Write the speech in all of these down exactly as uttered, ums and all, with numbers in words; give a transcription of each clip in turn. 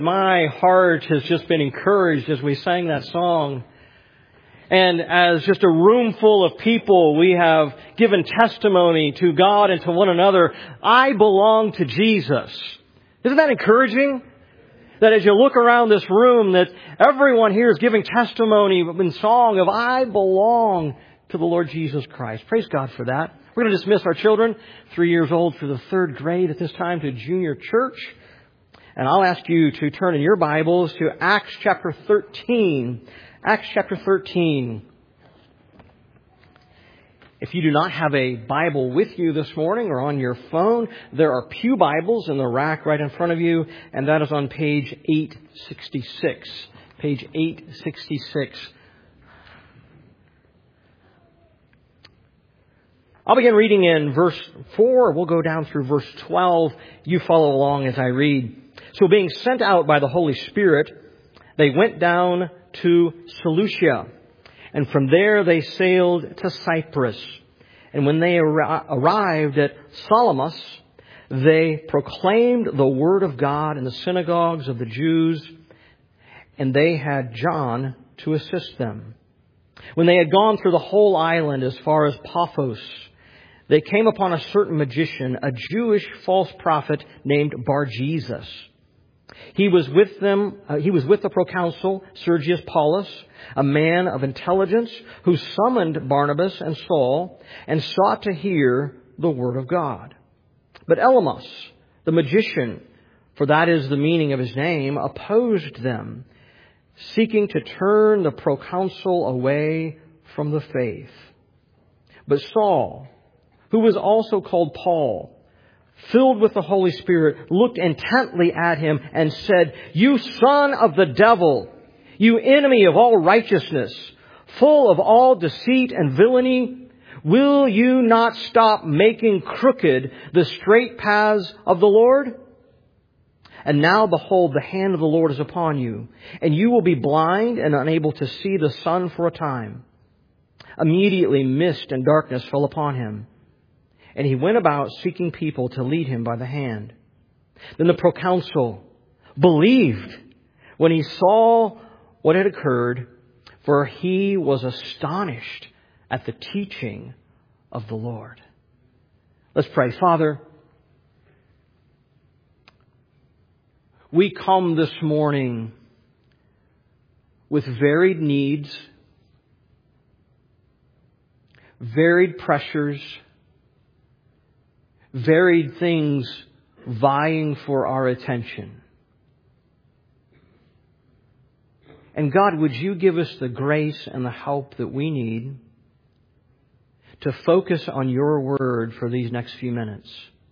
My heart has just been encouraged as we sang that song. And as just a room full of people, we have given testimony to God and to one another. I belong to Jesus. Isn't that encouraging? That as you look around this room, that everyone here is giving testimony in song of I belong to the Lord Jesus Christ. Praise God for that. We're going to dismiss our children, three years old through the third grade at this time, to junior church. And I'll ask you to turn in your Bibles to Acts chapter thirteen. Acts chapter thirteen. If you do not have a Bible with you this morning or on your phone, there are pew Bibles in the rack right in front of you, and that is on page eight sixty-six. Page eight sixty-six. I'll begin reading in verse four. We'll go down through verse twelve. You follow along as I read. So being sent out by the Holy Spirit, they went down to Seleucia, and from there they sailed to Cyprus. And when they ar- arrived at Salamis, they proclaimed the word of God in the synagogues of the Jews, and they had John to assist them. When they had gone through the whole island as far as Paphos, they came upon a certain magician, a Jewish false prophet named Bar-Jesus. He was with them, uh, he was with the proconsul Sergius Paulus, a man of intelligence, who summoned Barnabas and Saul and sought to hear the word of God. But Elymas, the magician, for that is the meaning of his name, opposed them, seeking to turn the proconsul away from the faith. But Saul, who was also called Paul, filled with the Holy Spirit, looked intently at him and said, "You son of the devil, you enemy of all righteousness, full of all deceit and villainy, will you not stop making crooked the straight paths of the Lord? And now behold, the hand of the Lord is upon you, and you will be blind and unable to see the sun for a time." Immediately mist and darkness fell upon him, and he went about seeking people to lead him by the hand. Then the proconsul believed when he saw what had occurred, for he was astonished at the teaching of the Lord. Let's pray. Father, we come this morning with varied needs, varied pressures, varied things vying for our attention. And God, would you give us the grace and the help that we need to focus on your word for these next few minutes?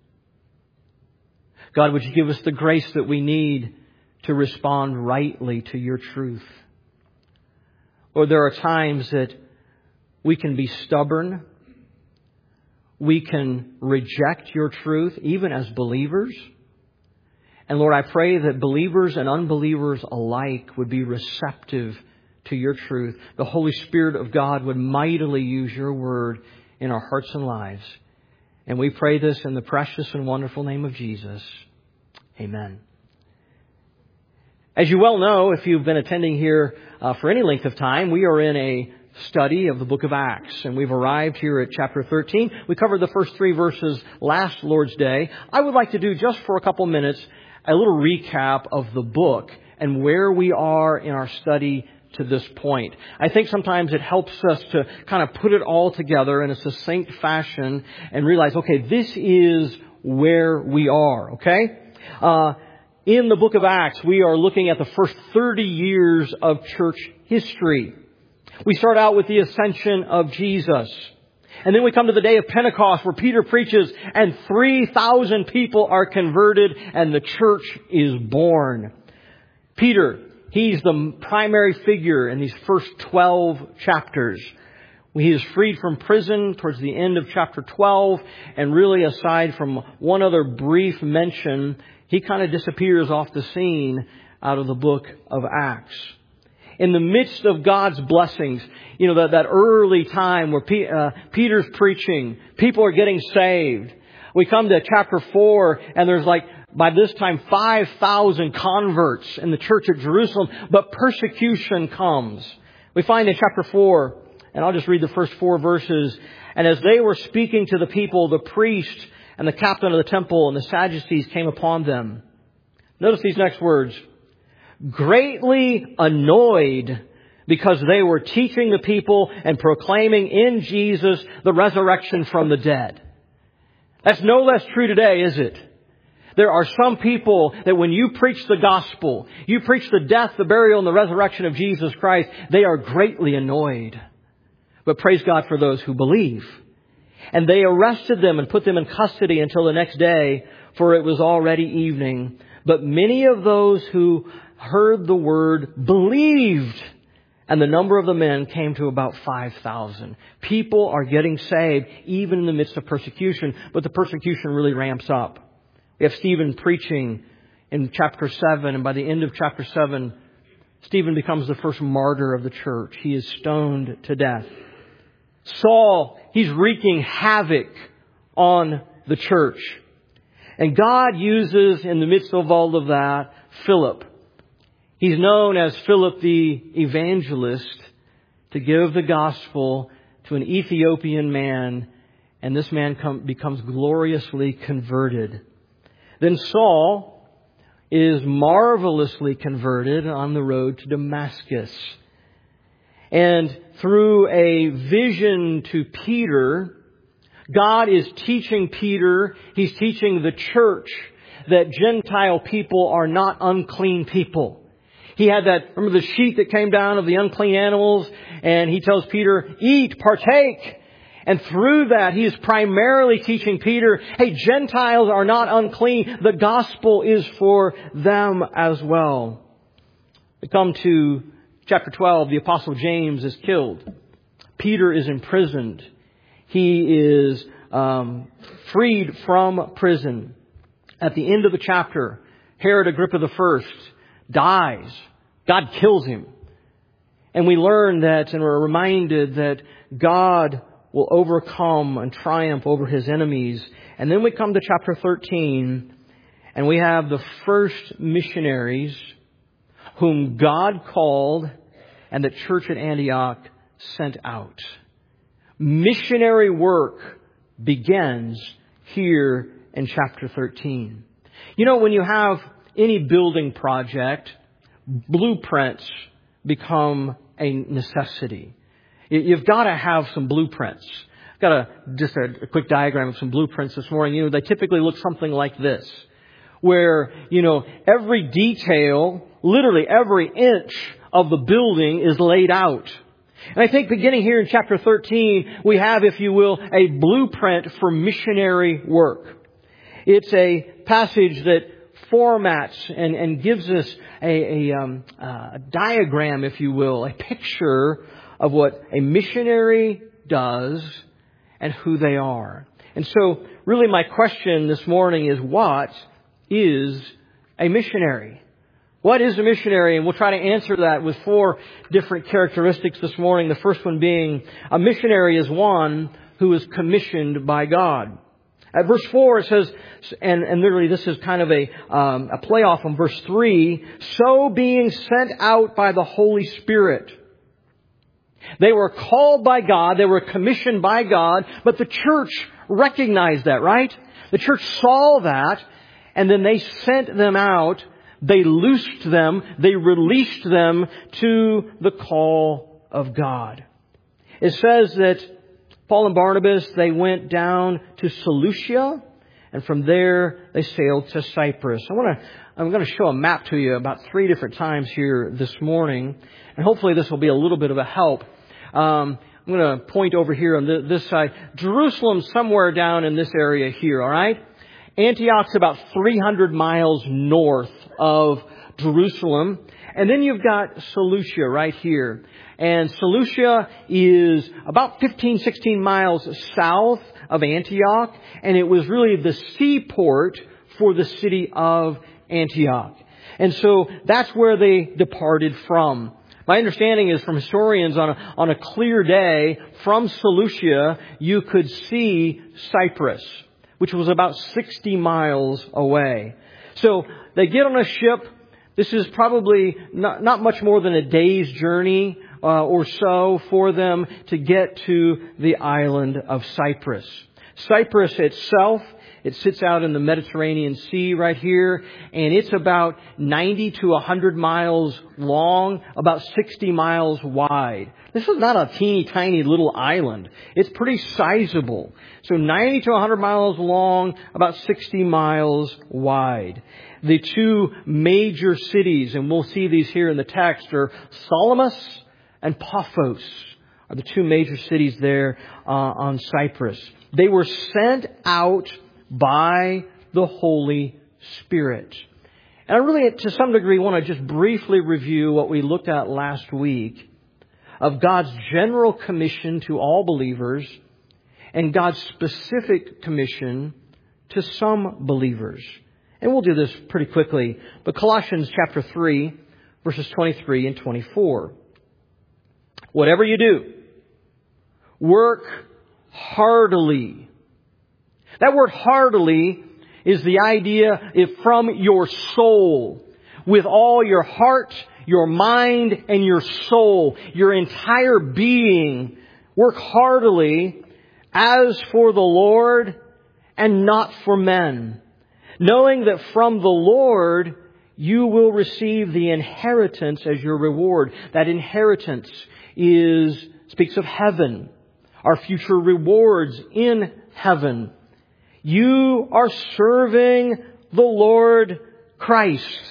God, would you give us the grace that we need to respond rightly to your truth? Or there are times that we can be stubborn. We can reject your truth, even as believers. And Lord, I pray that believers and unbelievers alike would be receptive to your truth. The Holy Spirit of God would mightily use your word in our hearts and lives. And we pray this in the precious and wonderful name of Jesus. Amen. As you well know, if you've been attending here uh, for any length of time, we are in a study of the book of Acts, and we've arrived here at chapter thirteen. We covered the first three verses last Lord's Day. I would like to do, just for a couple minutes, a little recap of the book and where we are in our study to this point. I think sometimes it helps us to kind of put it all together in a succinct fashion and realize, okay, this is where we are, okay? Uh, in the book of Acts, we are looking at the first thirty years of church history. We start out with the ascension of Jesus. And then we come to the day of Pentecost, where Peter preaches and three thousand people are converted and the church is born. Peter, he's the primary figure in these first twelve chapters. He is freed from prison towards the end of chapter twelve. And really, aside from one other brief mention, he kind of disappears off the scene out of the book of Acts. In the midst of God's blessings, you know, that, that early time where P, uh, Peter's preaching, people are getting saved. We come to chapter four, and there's like by this time, five thousand converts in the church at Jerusalem, but persecution comes. We find in chapter four, and I'll just read the first four verses, and as they were speaking to the people, the priest and the captain of the temple and the Sadducees came upon them. Notice these next words. Greatly annoyed because they were teaching the people and proclaiming in Jesus the resurrection from the dead. That's no less true today, is it? There are some people that when you preach the gospel, you preach the death, the burial, and the resurrection of Jesus Christ, they are greatly annoyed. But praise God for those who believe. And they arrested them and put them in custody until the next day, for it was already evening. But many of those who heard the word believed, and the number of the men came to about five thousand. People are getting saved even in the midst of persecution, but the persecution really ramps up. We have Stephen preaching in chapter seven, and by the end of chapter seven, Stephen becomes the first martyr of the church. He is stoned to death. Saul, he's wreaking havoc on the church. And God uses, in the midst of all of that, Philip. He's known as Philip the evangelist, to give the gospel to an Ethiopian man, and this man come, becomes gloriously converted. Then Saul is marvelously converted on the road to Damascus. And through a vision to Peter, God is teaching Peter, He's teaching the church that Gentile people are not unclean people. He had that, remember the sheet that came down of the unclean animals, and He tells Peter, eat, partake. And through that, He is primarily teaching Peter, hey, Gentiles are not unclean. The gospel is for them as well. We come to chapter twelve. The Apostle James is killed. Peter is imprisoned. He is um, freed from prison. At the end of the chapter, Herod Agrippa the First dies. God kills him. And we learn that, and we're reminded that God will overcome and triumph over His enemies. And then we come to chapter thirteen, and we have the first missionaries whom God called and the church at Antioch sent out. Missionary work begins here in chapter thirteen. You know, when you have any building project, blueprints become a necessity. You've got to have some blueprints. I've got a, just a, a quick diagram of some blueprints this morning. You know, they typically look something like this, where, you know, every detail, literally every inch of the building is laid out. And I think beginning here in chapter thirteen, we have, if you will, a blueprint for missionary work. It's a passage that formats and, and gives us a, a, um, a diagram, if you will, a picture of what a missionary does and who they are. And so, really my question this morning is, what is a missionary? What is a missionary? And we'll try to answer that with four different characteristics this morning. The first one being, a missionary is one who is commissioned by God. At verse four it says, and, and literally this is kind of a, um, a play off on verse three, so being sent out by the Holy Spirit. They were called by God, they were commissioned by God, but the church recognized that, right? The church saw that, and then they sent them out. They loosed them, they released them to the call of God. It says that Paul and Barnabas, they went down to Seleucia, and from there they sailed to Cyprus. I want to, I'm going to show a map to you about three different times here this morning, and hopefully this will be a little bit of a help. Um, I'm going to point over here on this side. Jerusalem's somewhere down in this area here, all right? Antioch's about three hundred miles north of Jerusalem. And then you've got Seleucia right here. And Seleucia is about fifteen, sixteen miles south of Antioch. And it was really the seaport for the city of Antioch. And so that's where they departed from. My understanding is from historians on a, on a clear day from Seleucia, you could see Cyprus, which was about sixty miles away. So they get on a ship. This is probably not, not much more than a day's journey uh, or so for them to get to the island of Cyprus. Cyprus itself, it sits out in the Mediterranean Sea right here, and it's about ninety to one hundred miles long, about sixty miles wide. This is not a teeny tiny little island. It's pretty sizable. So ninety to one hundred miles long, about sixty miles wide. The two major cities, and we'll see these here in the text, are Salamis and Paphos, are the two major cities there uh, on Cyprus. They were sent out by the Holy Spirit. And I really, to some degree, want to just briefly review what we looked at last week of God's general commission to all believers and God's specific commission to some believers. And we'll do this pretty quickly. But Colossians chapter three, verses twenty-three and twenty-four. Whatever you do, work heartily. That word heartily is the idea if from your soul, with all your heart, your mind, and your soul, your entire being, work heartily as for the Lord and not for men, knowing that from the Lord you will receive the inheritance as your reward. That inheritance is speaks of heaven, our future rewards in heaven. You are serving the Lord Christ.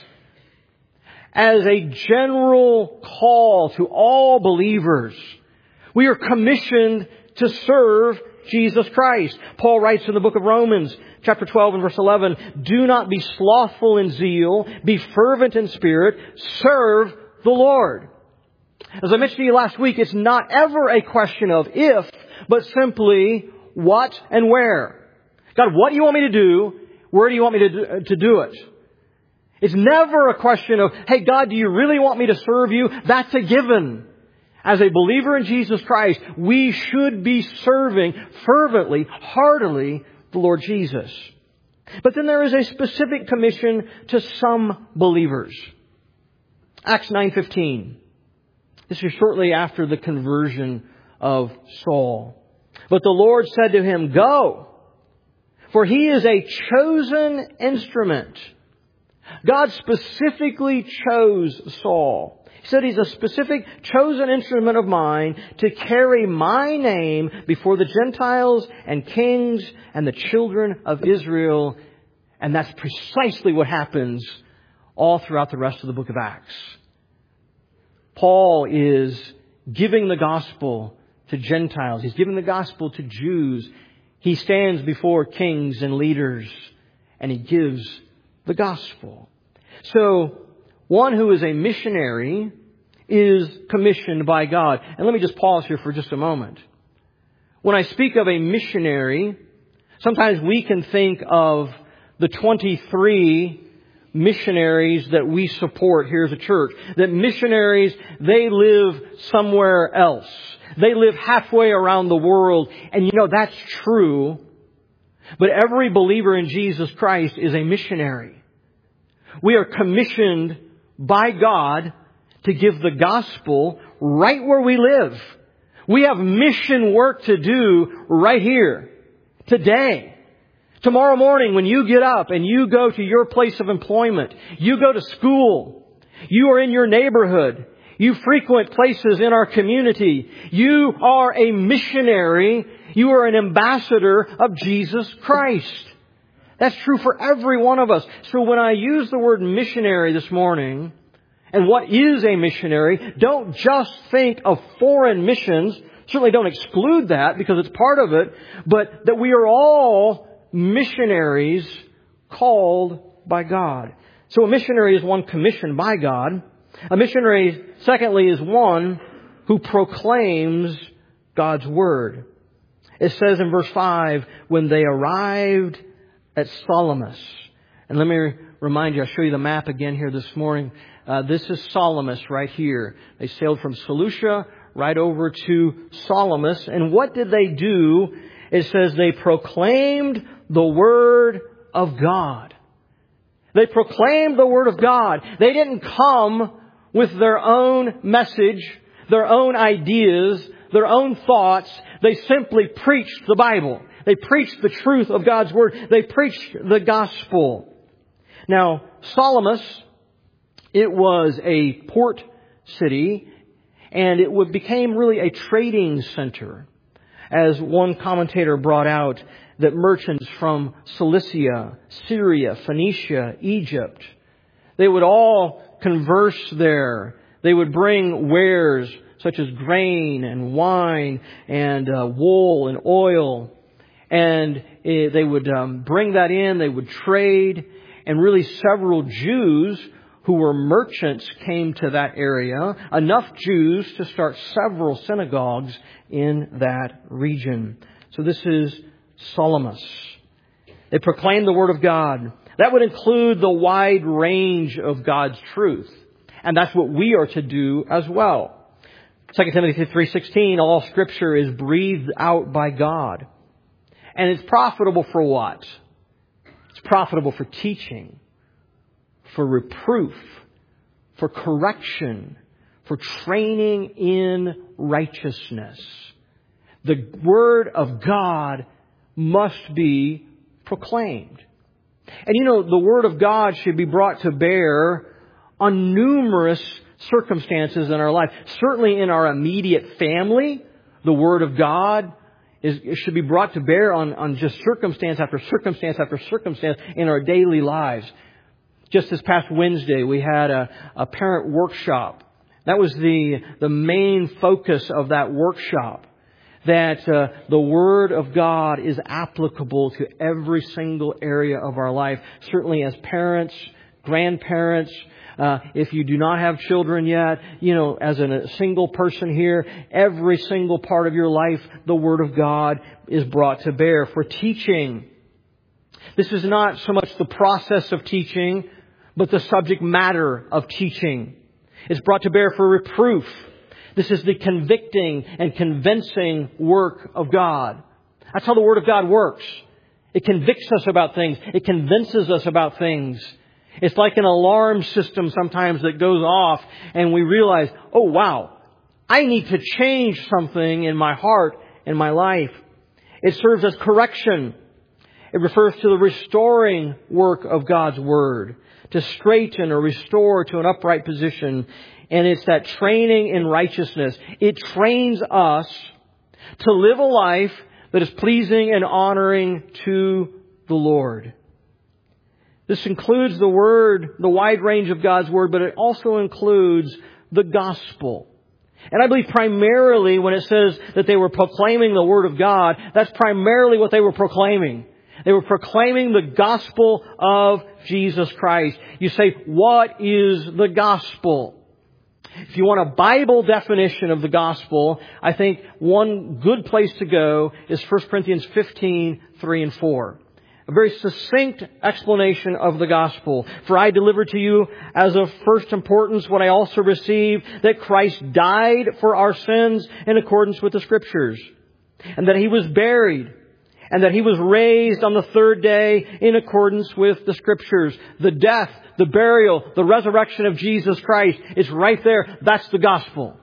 As a general call to all believers, we are commissioned to serve Jesus Christ. Paul writes in the book of Romans, chapter twelve and verse eleven, do not be slothful in zeal, be fervent in spirit, serve the Lord. As I mentioned to you last week, it's not ever a question of if, but simply what and where. God, what do you want me to do? Where do you want me to do, to do it? It's never a question of, hey, God, do you really want me to serve you? That's a given. As a believer in Jesus Christ, we should be serving fervently, heartily the Lord Jesus. But then there is a specific commission to some believers. Acts nine fifteen. This is shortly after the conversion of Saul. But the Lord said to him, go, for he is a chosen instrument. God specifically chose Saul. He said he's a specific chosen instrument of mine to carry my name before the Gentiles and kings and the children of Israel. And that's precisely what happens all throughout the rest of the book of Acts. Paul is giving the gospel to Gentiles. He's giving the gospel to Jews. He stands before kings and leaders and he gives the gospel. So, one who is a missionary is commissioned by God. And let me just pause here for just a moment. When I speak of a missionary, sometimes we can think of the twenty-three missionaries that we support here as a church. That missionaries, they live somewhere else. They live halfway around the world. And you know, that's true. But every believer in Jesus Christ is a missionary. We are commissioned by God to give the gospel right where we live. We have mission work to do right here, today. Tomorrow morning when you get up and you go to your place of employment, you go to school, you are in your neighborhood, you frequent places in our community, you are a missionary, you are an ambassador of Jesus Christ. That's true for every one of us. So when I use the word missionary this morning, and what is a missionary, don't just think of foreign missions. Certainly don't exclude that because it's part of it. But that we are all missionaries called by God. So a missionary is one commissioned by God. A missionary, secondly, is one who proclaims God's Word. It says in verse five, when they arrived at Salamis. And let me remind you, I'll show you the map again here this morning. Uh, this is Salamis right here. They sailed from Seleucia right over to Salamis. And what did they do? It says they proclaimed the Word of God. They proclaimed the Word of God. They didn't come with their own message, their own ideas, their own thoughts. They simply preached the Bible. They preached the truth of God's Word. They preached the gospel. Now, Salamis, it was a port city, and it would became really a trading center. As one commentator brought out, that merchants from Cilicia, Syria, Phoenicia, Egypt, they would all converse there. They would bring wares such as grain and wine and uh, wool and oil. And uh, they would um, bring that in. They would trade. And really several Jews who were merchants came to that area. Enough Jews to start several synagogues in that region. So this is Salamis. They proclaimed the Word of God. That would include the wide range of God's truth. And that's what we are to do as well. Second Timothy three sixteen, all Scripture is breathed out by God. And it's profitable for what? It's profitable for teaching, for reproof, for correction, for training in righteousness. The Word of God must be proclaimed. And you know, the Word of God should be brought to bear on numerous circumstances in our life. Certainly in our immediate family, the Word of God is, it should be brought to bear on, on just circumstance after circumstance after circumstance in our daily lives. Just this past Wednesday, we had a, a parent workshop. That was the, the main focus of that workshop. That uh, the Word of God is applicable to every single area of our life. Certainly as parents, grandparents, uh, if you do not have children yet, you know, as a single person here, every single part of your life, the Word of God is brought to bear for teaching. This is not so much the process of teaching, but the subject matter of teaching. It's brought to bear for reproof. This is the convicting and convincing work of God. That's how the Word of God works. It convicts us about things. It convinces us about things. It's like an alarm system sometimes that goes off and we realize, oh wow, I need to change something in my heart and my life. It serves as correction. It refers to the restoring work of God's Word, to straighten or restore to an upright position. And it's that training in righteousness. It trains us to live a life that is pleasing and honoring to the Lord. This includes the Word, the wide range of God's Word, but it also includes the gospel. And I believe primarily when it says that they were proclaiming the Word of God, that's primarily what they were proclaiming. They were proclaiming the gospel of Jesus Christ. You say, what is the gospel? If you want a Bible definition of the gospel, I think one good place to go is First Corinthians fifteen, three and four. A very succinct explanation of the gospel. For I delivered to you as of first importance what I also received, that Christ died for our sins in accordance with the Scriptures, and that He was buried, and that He was raised on the third day in accordance with the Scriptures. The death, the burial, the resurrection of Jesus Christ is right there. That's the gospel.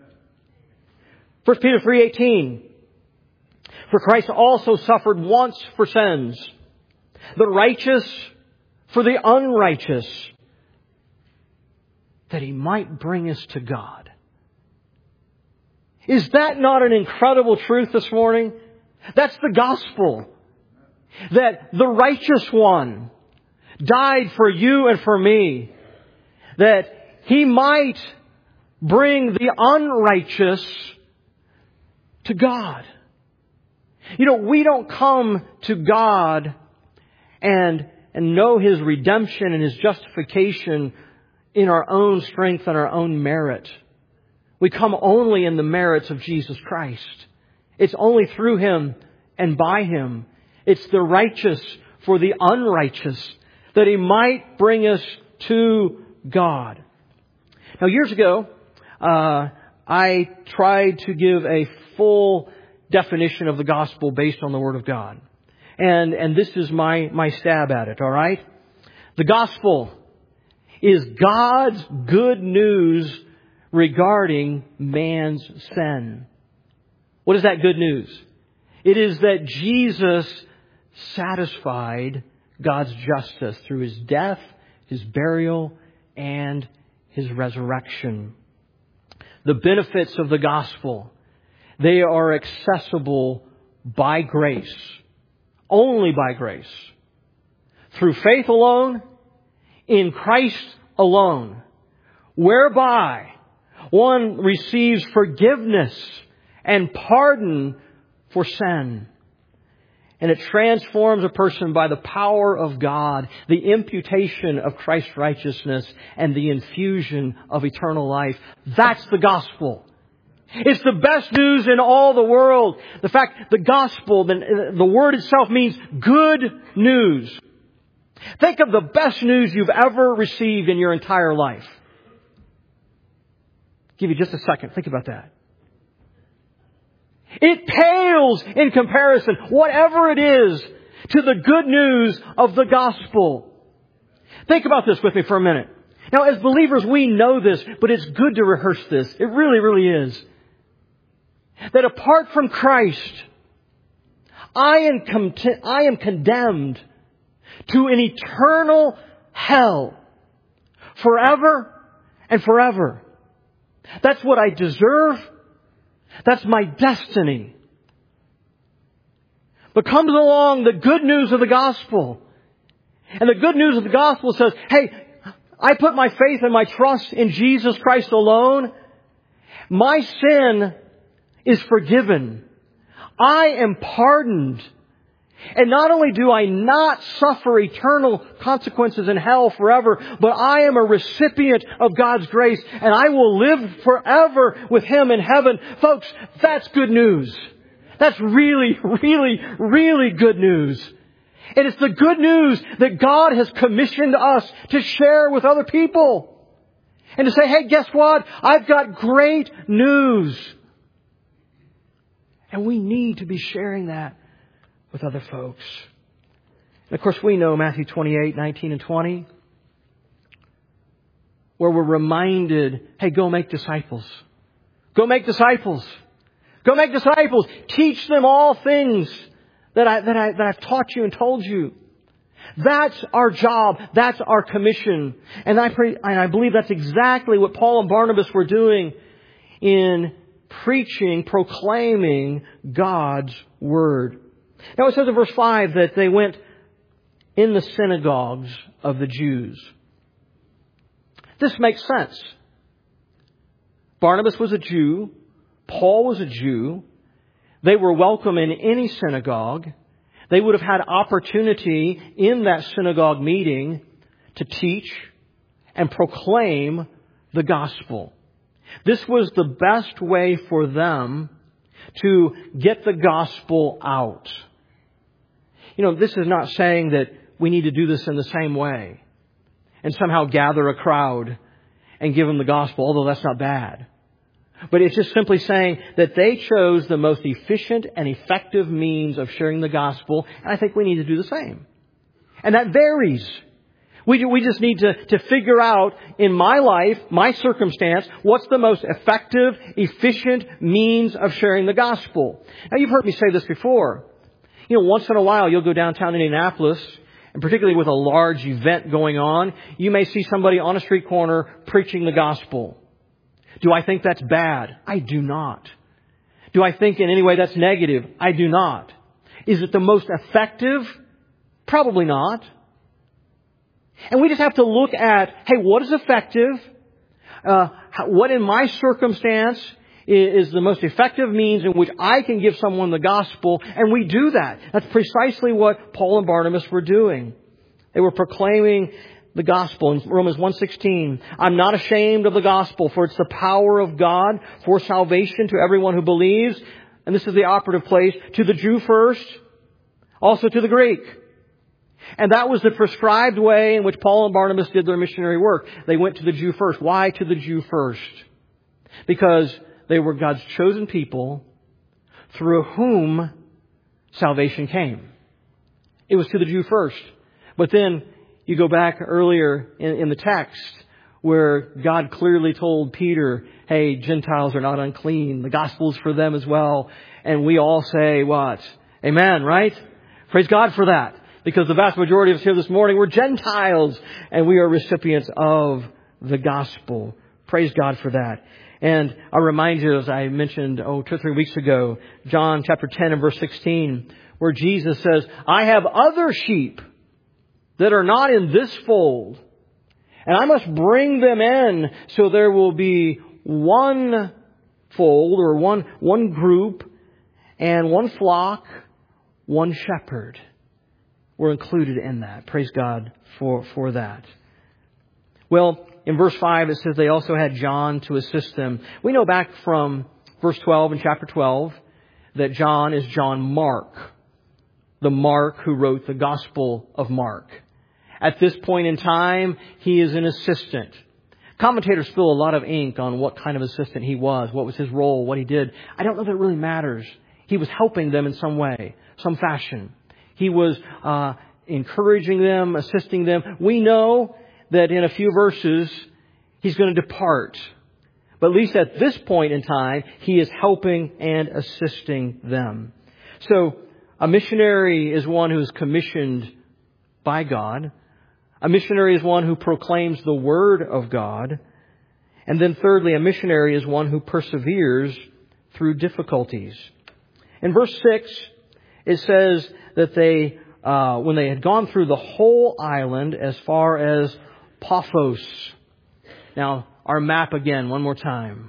First Peter three eighteen. For Christ also suffered once for sins, the righteous for the unrighteous, that He might bring us to God. Is that not an incredible truth this morning? That's the gospel. That the righteous one died for you and for me. That He might bring the unrighteous to God. You know, we don't come to God and, and know His redemption and His justification in our own strength and our own merit. We come only in the merits of Jesus Christ. It's only through Him and by Him. It's the righteous for the unrighteous, that He might bring us to God. Now, years ago, uh, I tried to give a full definition of the gospel based on the Word of God. And, and this is my, my stab at it, all right? The gospel is God's good news regarding man's sin. What is that good news? It is that Jesus satisfied God's justice through His death, His burial, and His resurrection. The benefits of the gospel, they are accessible by grace, only by grace, through faith alone, in Christ alone, whereby one receives forgiveness and pardon for sin. And it transforms a person by the power of God, the imputation of Christ's righteousness, and the infusion of eternal life. That's the gospel. It's the best news in all the world. The fact, the gospel, the, the word itself means good news. Think of the best news you've ever received in your entire life. I'll give you just a second. Think about that. It pales in comparison, whatever it is, to the good news of the gospel. Think about this with me for a minute. Now, as believers, we know this, but it's good to rehearse this. It really, really is. That apart from Christ, I am, con- I am condemned to an eternal hell, forever and forever. That's what I deserve. That's my destiny. But comes along the good news of the gospel. And the good news of the gospel says, hey, I put my faith and my trust in Jesus Christ alone. My sin is forgiven. I am pardoned. And not only do I not suffer eternal consequences in hell forever, but I am a recipient of God's grace, and I will live forever with Him in heaven. Folks, that's good news. That's really, really, really good news. And it's the good news that God has commissioned us to share with other people. And to say, hey, guess what? I've got great news. And we need to be sharing that with other folks. And of course, we know Matthew twenty-eight, nineteen and twenty, where we're reminded, hey, go make disciples. Go make disciples. Go make disciples. Teach them all things that, I, that, I, that I've taught you and told you. That's our job. That's our commission. And I, pray, and I believe that's exactly what Paul and Barnabas were doing in preaching, proclaiming God's Word. Now it says in verse five that they went in the synagogues of the Jews. This makes sense. Barnabas was a Jew. Paul was a Jew. They were welcome in any synagogue. They would have had opportunity in that synagogue meeting to teach and proclaim the gospel. This was the best way for them to get the gospel out. You know, this is not saying that we need to do this in the same way and somehow gather a crowd and give them the gospel, although that's not bad. But it's just simply saying that they chose the most efficient and effective means of sharing the gospel, and I think we need to do the same. And that varies. We, we just need to, to figure out in my life, my circumstance, what's the most effective, efficient means of sharing the gospel. Now, you've heard me say this before. You know, once in a while, you'll go downtown Indianapolis, and particularly with a large event going on, you may see somebody on a street corner preaching the gospel. Do I think that's bad? I do not. Do I think in any way that's negative? I do not. Is it the most effective? Probably not. And we just have to look at, hey, what is effective? Uh, what in my circumstance is the most effective means in which I can give someone the gospel? And we do that. That's precisely what Paul and Barnabas were doing. They were proclaiming the gospel. In Romans one sixteen, I'm not ashamed of the gospel, for it's the power of God for salvation to everyone who believes. And this is the operative place. To the Jew first, also to the Greek. And that was the prescribed way in which Paul and Barnabas did their missionary work. They went to the Jew first. Why to the Jew first? Because they were God's chosen people through whom salvation came. It was to the Jew first. But then You go back earlier in, in the text where God clearly told Peter, hey, Gentiles are not unclean. The gospel's for them as well. And we all say what? Amen, right? Praise God for that. Because the vast majority of us here this morning, we're Gentiles and we are recipients of the gospel. Praise God for that. And I remind you, as I mentioned, oh, two or three weeks ago, John chapter ten and verse sixteen, where Jesus says, I have other sheep that are not in this fold, and I must bring them in so there will be one fold or one, one group and one flock, one shepherd. We're included in that. Praise God for, for that. Well, in verse five, it says they also had John to assist them. We know back from verse twelve in chapter twelve that John is John Mark, the Mark who wrote the Gospel of Mark. At this point in time, he is an assistant. Commentators spill a lot of ink on what kind of assistant he was, what was his role, what he did. I don't know that it really matters. He was helping them in some way, some fashion. He was uh, encouraging them, assisting them. We know that in a few verses, he's going to depart. But at least at this point in time, he is helping and assisting them. So, a missionary is one who is commissioned by God. A missionary is one who proclaims the Word of God. And then thirdly, a missionary is one who perseveres through difficulties. In verse six, it says that they, uh, when they had gone through the whole island as far as Paphos. Now, our map again, one more time.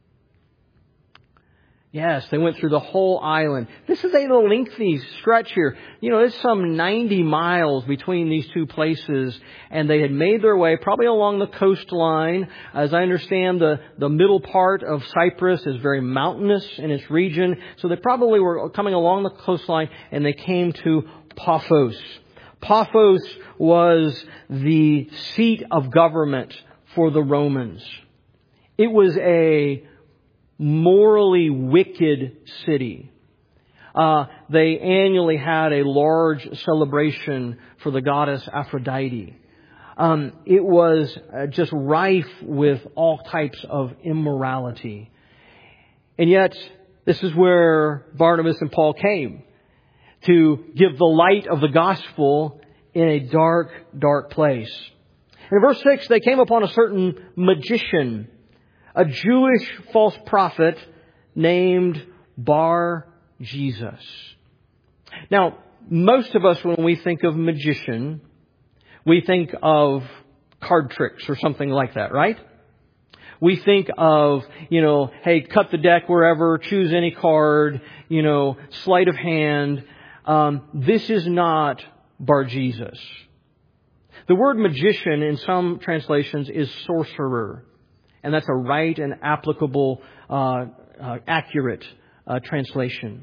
Yes, they went through the whole island. This is a lengthy stretch here. You know, it's some ninety miles between these two places. And they had made their way probably along the coastline. As I understand, the, the middle part of Cyprus is very mountainous in its region. So they probably were coming along the coastline and they came to Paphos. Paphos was the seat of government for the Romans. It was a morally wicked city. Uh, they annually had a large celebration for the goddess Aphrodite. Um, it was uh, just rife with all types of immorality. And yet, this is where Barnabas and Paul came to give the light of the gospel in a dark, dark place. In verse six, they came upon a certain magician, a Jewish false prophet named Bar Jesus. Now, most of us, when we think of magician, we think of card tricks or something like that, right? We think of, you know, hey, cut the deck wherever, choose any card, you know, sleight of hand. Um, this is not Bar Jesus. The word magician in some translations is sorcerer. And that's a right and applicable, uh, uh, accurate uh, translation.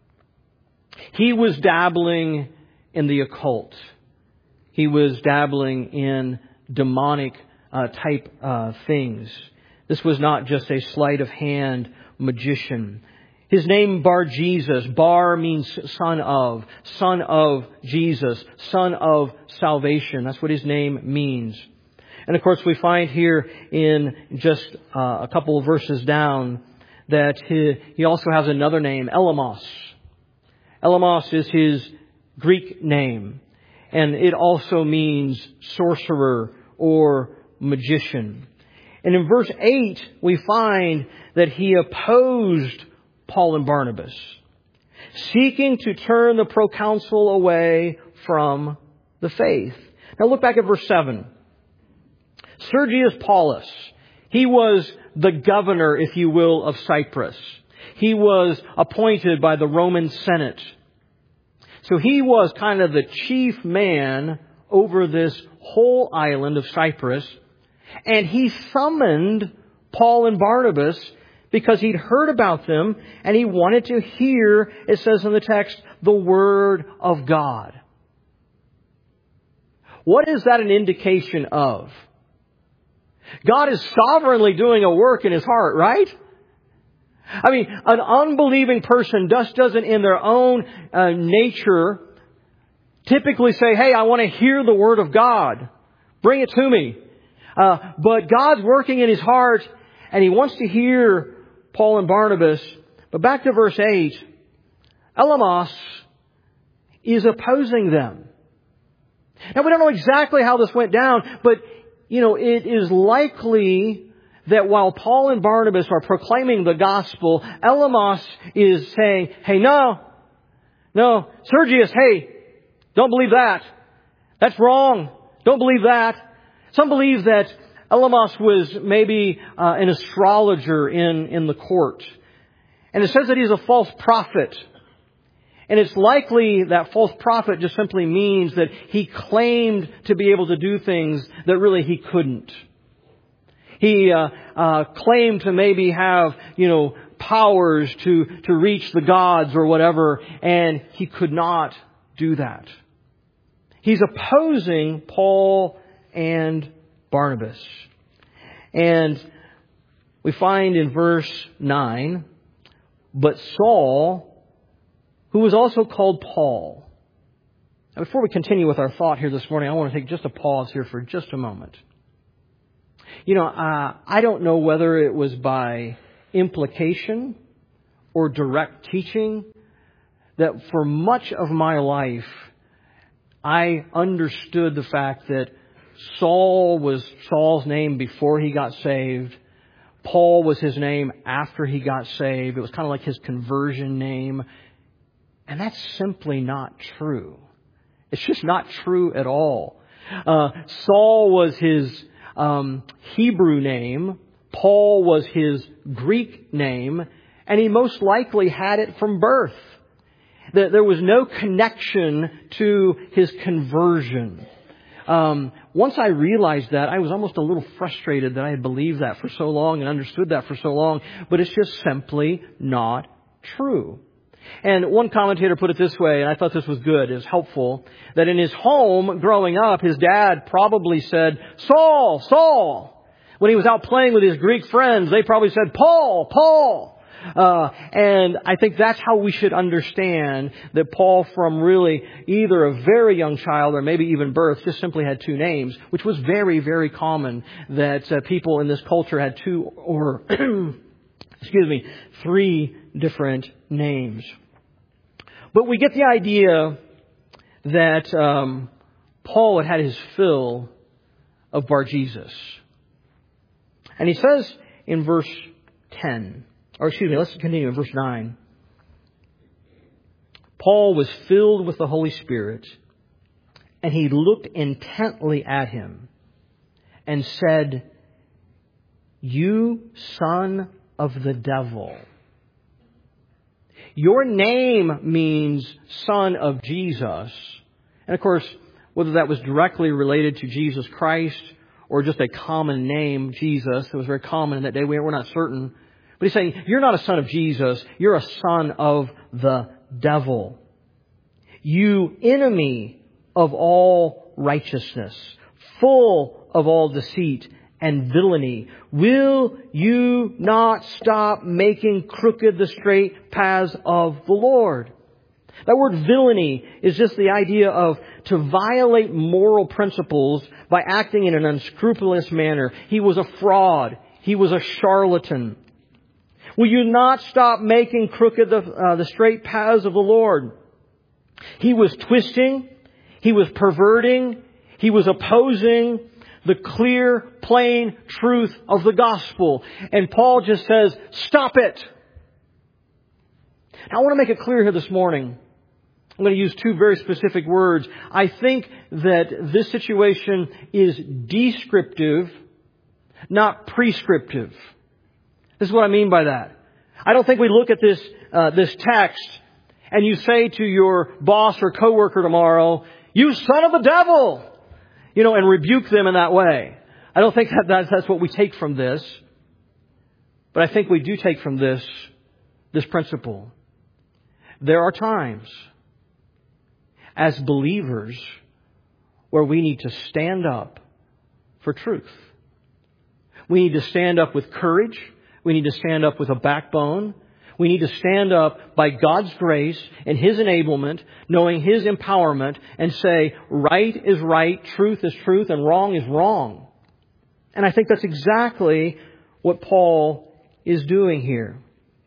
He was dabbling in the occult. He was dabbling in demonic uh, type uh, things. This was not just a sleight of hand magician. His name, Bar Jesus. Bar means son of. Son of Jesus. Son of salvation. That's what his name means. And of course we find here in just uh, a couple of verses down that he, he also has another name, Elamos. Elamos is his Greek name. And it also means sorcerer or magician. And in verse eight, we find that he opposed Paul and Barnabas, seeking to turn the proconsul away from the faith. Now look back at verse seven. Sergius Paulus, he was the governor, if you will, of Cyprus. He was appointed by the Roman Senate. So he was kind of the chief man over this whole island of Cyprus. And he summoned Paul and Barnabas because he'd heard about them and he wanted to hear, it says in the text, the Word of God. What is that an indication of? God is sovereignly doing a work in his heart, right? I mean, an unbelieving person just doesn't in their own uh, nature typically say, hey, I want to hear the Word of God. Bring it to me. Uh, but God's working in his heart, and he wants to hear Paul and Barnabas. But back to verse eight, Elymas is opposing them. Now, we don't know exactly how this went down, but, you know, it is likely that while Paul and Barnabas are proclaiming the gospel, Elymas is saying, hey, no, no, Sergius, hey, don't believe that. That's wrong. Don't believe that. Some believe that Elymas was maybe uh, an astrologer in, in the court. And it says that he's a false prophet. And it's likely that false prophet just simply means that he claimed to be able to do things that really he couldn't. He uh, uh, claimed to maybe have, you know, powers to, to reach the gods or whatever, and he could not do that. He's opposing Paul and Barnabas. And we find in verse nine, but Saul, who was also called Paul. Now, before we continue with our thought here this morning, I want to take just a pause here for just a moment. You know, uh, I don't know whether it was by implication or direct teaching that for much of my life, I understood the fact that Saul was Saul's name before he got saved. Paul was his name after he got saved. It was kind of like his conversion name. And that's simply not true. It's just not true at all. Uh, Saul was his um, Hebrew name. Paul was his Greek name. And he most likely had it from birth. There was no connection to his conversion. Um, once I realized that, I was almost a little frustrated that I had believed that for so long and understood that for so long. But it's just simply not true. And one commentator put it this way, and I thought this was good, it was helpful, that in his home growing up, his dad probably said, Saul, Saul. When he was out playing with his Greek friends, they probably said, Paul, Paul. Uh, and I think that's how we should understand that Paul, from really either a very young child or maybe even birth, just simply had two names, which was very, very common that uh, people in this culture had two or, excuse me, three different names. But we get the idea that um, Paul had had his fill of Bar-Jesus. And he says in verse ten, or excuse me, let's continue in verse nine. Paul was filled with the Holy Spirit, and he looked intently at him and said, You son of the devil. Your name means son of Jesus. And of course, whether that was directly related to Jesus Christ or just a common name, Jesus, it was very common in that day, we're not certain. But he's saying, you're not a son of Jesus, you're a son of the devil. You enemy of all righteousness, full of all deceit and villainy. Will you not stop making crooked the straight paths of the Lord? That word villainy is just the idea of to violate moral principles by acting in an unscrupulous manner. He was a fraud. He was a charlatan. Will you not stop making crooked the, uh, the straight paths of the Lord? He was twisting. He was perverting. He was opposing the clear, plain truth of the gospel. And Paul just says, stop it. Now, I want to make it clear here this morning. I'm going to use two very specific words. I think that this situation is descriptive, not prescriptive. This is what I mean by that. I don't think we look at this uh, this text and you say to your boss or coworker tomorrow, you son of the devil, you know, and rebuke them in that way. I don't think that that's, that's what we take from this. But I think we do take from this this principle. There are times as believers where we need to stand up for truth. We need to stand up with courage. We need to stand up with a backbone. We need to stand up by God's grace and His enablement, knowing His empowerment, and say, right is right, truth is truth, and wrong is wrong. And I think that's exactly what Paul is doing here.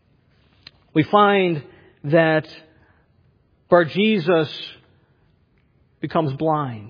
We find that Bar-Jesus becomes blind.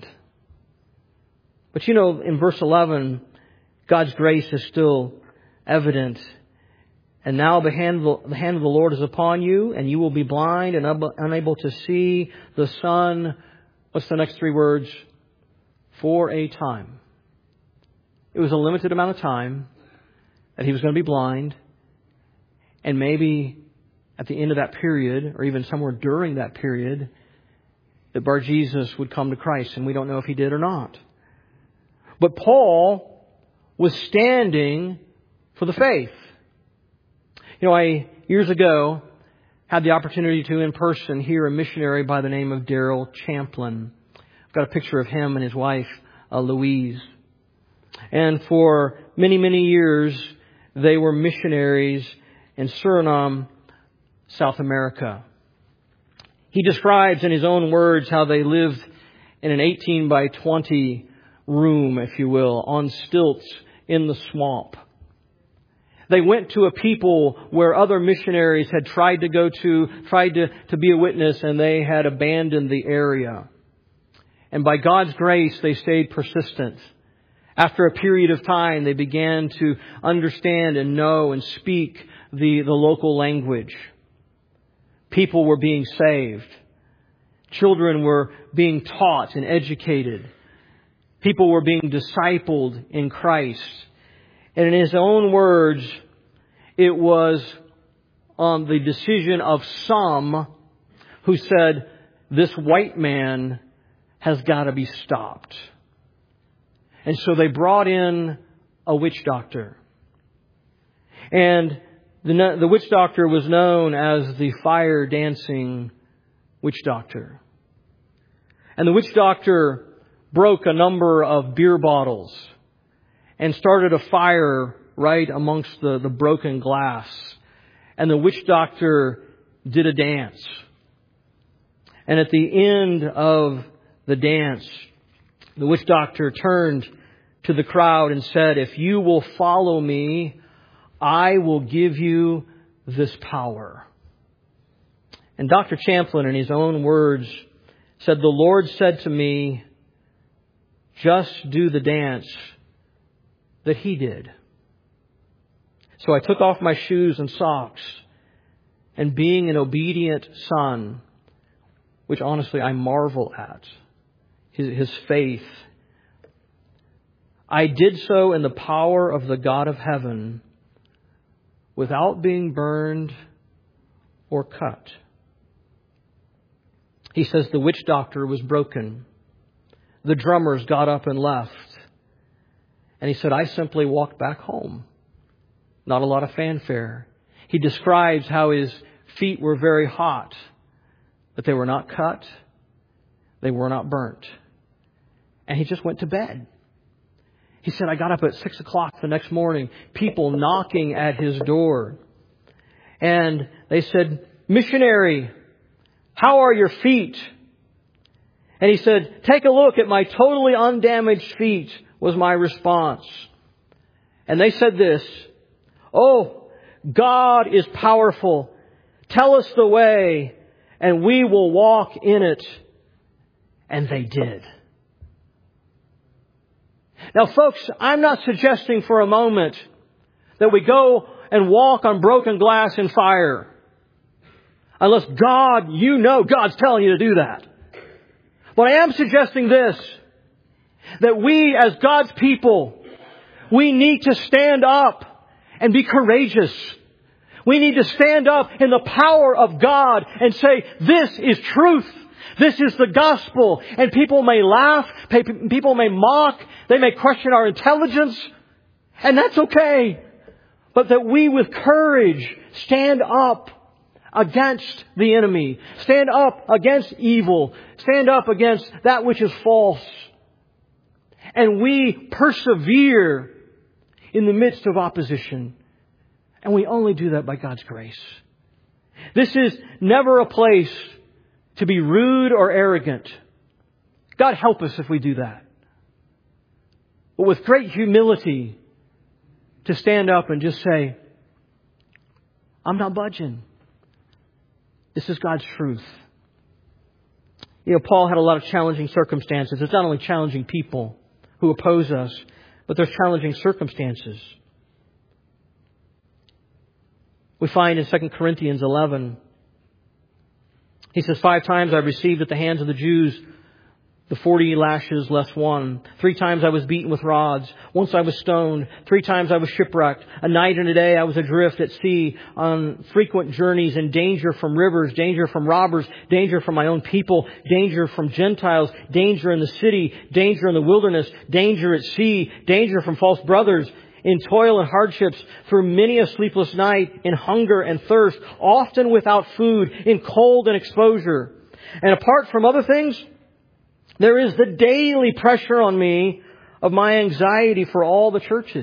But you know, in verse eleven, God's grace is still evident. And now the hand, of the, the hand of the Lord is upon you, and you will be blind and un- unable to see the sun. What's the next three words? For a time. It was a limited amount of time that he was going to be blind. And maybe at the end of that period, or even somewhere during that period, that Bar-Jesus would come to Christ. And we don't know if he did or not. But Paul was standing for the faith. You know, I, years ago, had the opportunity to, in person, hear a missionary by the name of Darrell Champlin. I've got a picture of him and his wife, uh, Louise. And for many, many years, they were missionaries in Suriname, South America. He describes in his own words how they lived in an eighteen by twenty room, if you will, on stilts in the swamp. They went to a people where other missionaries had tried to go to, tried to, to be a witness, and they had abandoned the area. And by God's grace, they stayed persistent. After a period of time, they began to understand and know and speak the, the local language. People were being saved. Children were being taught and educated. People were being discipled in Christ. And in his own words, it was on the decision of some who said, this white man has got to be stopped. And so they brought in a witch doctor. And the, the witch doctor was known as the fire dancing witch doctor. And the witch doctor broke a number of beer bottles and started a fire right amongst the, the broken glass. And the witch doctor did a dance. And at the end of the dance, the witch doctor turned to the crowd and said, if you will follow me, I will give you this power. And Doctor Champlin, in his own words, said, the Lord said to me, just do the dance that he did. So I took off my shoes and socks, and being an obedient son, which honestly I marvel at, his, his faith, I did so in the power of the God of heaven without being burned or cut. He says the witch doctor was broken. The drummers got up and left. And he said, I simply walked back home. Not a lot of fanfare. He describes how his feet were very hot, but they were not cut. They were not burnt. And he just went to bed. He said, I got up at six o'clock the next morning, people knocking at his door. And they said, missionary, how are your feet? And he said, take a look at my totally undamaged feet, was my response. And they said this, oh, God is powerful. Tell us the way, and we will walk in it. And they did. Now, folks, I'm not suggesting for a moment that we go and walk on broken glass in fire. Unless God, you know God's telling you to do that. But I am suggesting this, that we as God's people, we need to stand up and be courageous. We need to stand up in the power of God and say, this is truth. This is the gospel. And people may laugh. People may mock. They may question our intelligence. And that's okay. But that we with courage stand up against the enemy. Stand up against evil. Stand up against that which is false. And we persevere in the midst of opposition. And we only do that by God's grace. This is never a place to be rude or arrogant. God help us if we do that. But with great humility, to stand up and just say, I'm not budging. This is God's truth. You know, Paul had a lot of challenging circumstances. It's not only challenging people who oppose us, but there's challenging circumstances. We find in Second Corinthians eleven, he says, Five times I received at the hands of the Jews the forty lashes less one. Three times I was beaten with rods. Once I was stoned. Three times I was shipwrecked. A night and a day I was adrift at sea on frequent journeys, in danger from rivers, danger from robbers, danger from my own people, danger from Gentiles, danger in the city, danger in the wilderness, danger at sea, danger from false brothers, in toil and hardships, through many a sleepless night, in hunger and thirst, often without food, in cold and exposure. And apart from other things, there is the daily pressure on me of my anxiety for all the churches.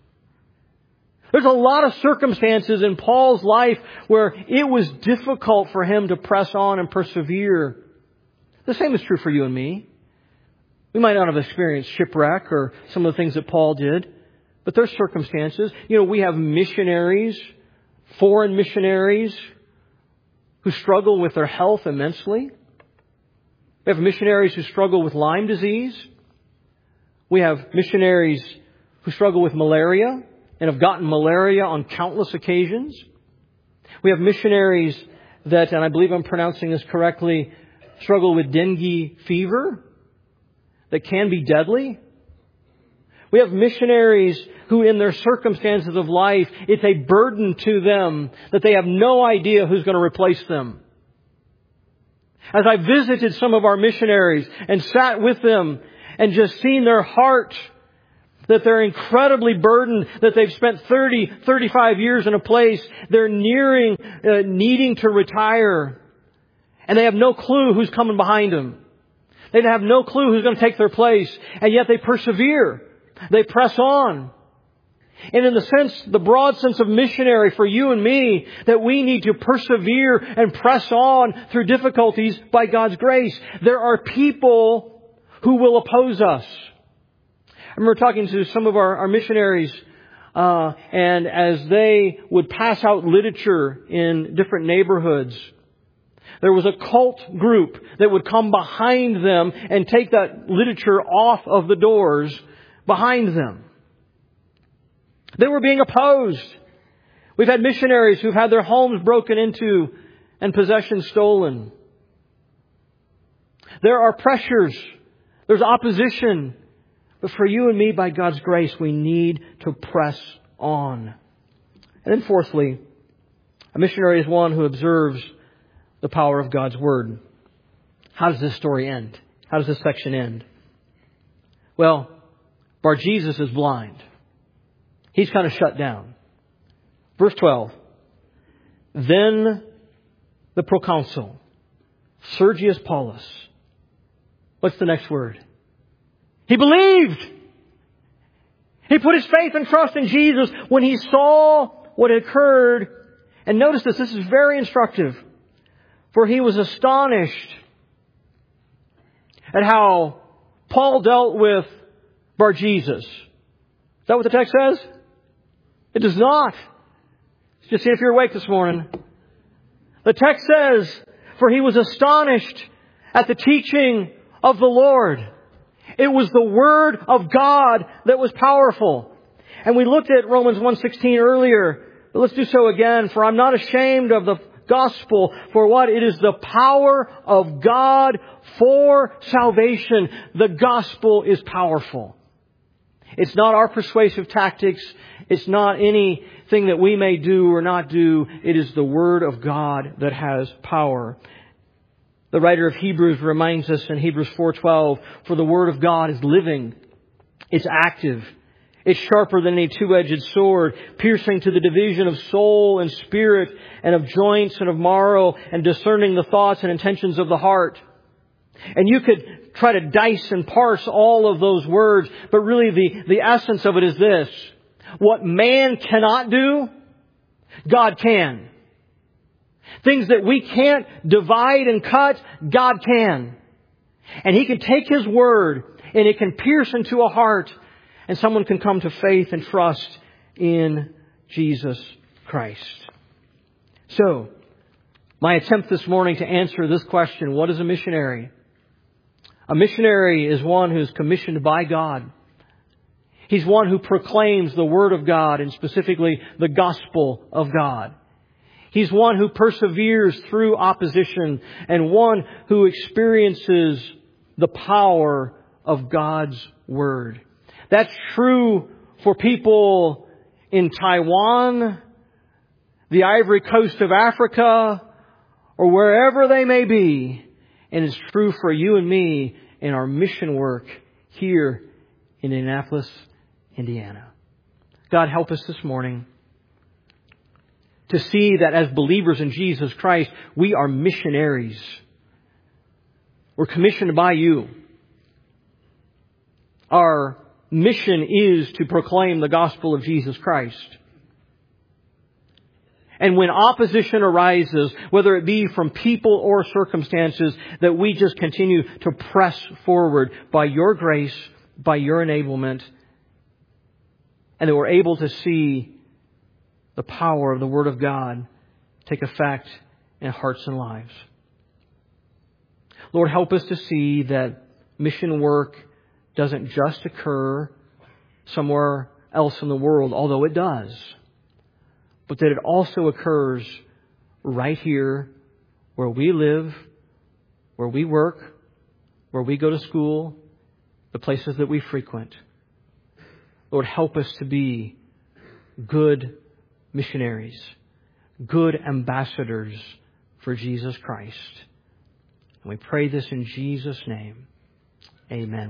There's a lot of circumstances in Paul's life where it was difficult for him to press on and persevere. The same is true for you and me. We might not have experienced shipwreck or some of the things that Paul did, but there's circumstances. You know, we have missionaries, foreign missionaries, who struggle with their health immensely. We have missionaries who struggle with Lyme disease. We have missionaries who struggle with malaria and have gotten malaria on countless occasions. We have missionaries that, and I believe I'm pronouncing this correctly, struggle with dengue fever that can be deadly. We have missionaries who in their circumstances of life, it's a burden to them that they have no idea who's going to replace them. As I visited some of our missionaries and sat with them and just seen their heart, that they're incredibly burdened, that they've spent thirty, thirty-five years in a place, they're nearing, uh, needing to retire, and they have no clue who's coming behind them. They have no clue who's going to take their place, and yet they persevere. They press on. And in the sense, the broad sense of missionary for you and me, that we need to persevere and press on through difficulties by God's grace. There are people who will oppose us. I remember talking to some of our, our missionaries, uh, and as they would pass out literature in different neighborhoods, there was a cult group that would come behind them and take that literature off of the doors behind them. They were being opposed. We've had missionaries who've had their homes broken into and possessions stolen. There are pressures. There's opposition. But for you and me, by God's grace, we need to press on. And then fourthly, a missionary is one who observes the power of God's Word. How does this story end? How does this section end? Well, Bar-Jesus is blind. He's kind of shut down. Verse twelve. Then the proconsul, Sergius Paulus. What's the next word? He believed. He put his faith and trust in Jesus when he saw what had occurred. And notice this, this is very instructive. For he was astonished at how Paul dealt with Bar-Jesus. Is that what the text says? It does not. Just see if you're awake this morning. The text says, for he was astonished at the teaching of the Lord. It was the Word of God that was powerful. And we looked at Romans one sixteen earlier, but let's do so again. For I'm not ashamed of the gospel, for what? It is the power of God for salvation. The gospel is powerful. It's not our persuasive tactics. It's not anything that we may do or not do. It is the Word of God that has power. The writer of Hebrews reminds us in Hebrews four twelve, for the Word of God is living. It's active. It's sharper than any two-edged sword, piercing to the division of soul and spirit and of joints and of marrow, and discerning the thoughts and intentions of the heart. And you could try to dice and parse all of those words, but really the, the essence of it is this. What man cannot do, God can. Things that we can't divide and cut, God can. And He can take His Word and it can pierce into a heart and someone can come to faith and trust in Jesus Christ. So, my attempt this morning to answer this question, what is a missionary? A missionary is one who's commissioned by God. He's one who proclaims the Word of God and specifically the gospel of God. He's one who perseveres through opposition and one who experiences the power of God's Word. That's true for people in Taiwan, the Ivory Coast of Africa, or wherever they may be. And it's true for you and me in our mission work here in Indianapolis, Indiana. God, help us this morning to see that as believers in Jesus Christ, we are missionaries. We're commissioned by You. Our mission is to proclaim the gospel of Jesus Christ. And when opposition arises, whether it be from people or circumstances, that we just continue to press forward by Your grace, by Your enablement, and that we're able to see the power of the Word of God take effect in hearts and lives. Lord, help us to see that mission work doesn't just occur somewhere else in the world, although it does, but that it also occurs right here where we live, where we work, where we go to school, the places that we frequent. Lord, help us to be good missionaries, good ambassadors for Jesus Christ. And we pray this in Jesus' name. Amen.